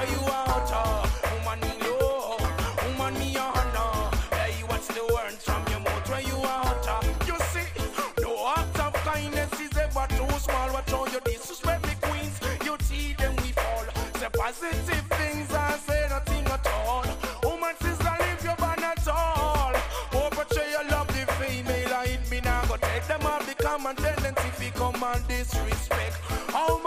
where you out. Woman me low, woman me honor. Hey, what's the word from your mouth where you out? You see, no act of kindness is ever too small. Watch how you disrespect me queens. You see them we fall. Say positive things and say nothing at all. Woman sister leave your ban at all. Oh, portray your love the female. I hit me now go take them all. Become a tendency if you come and disrespect. How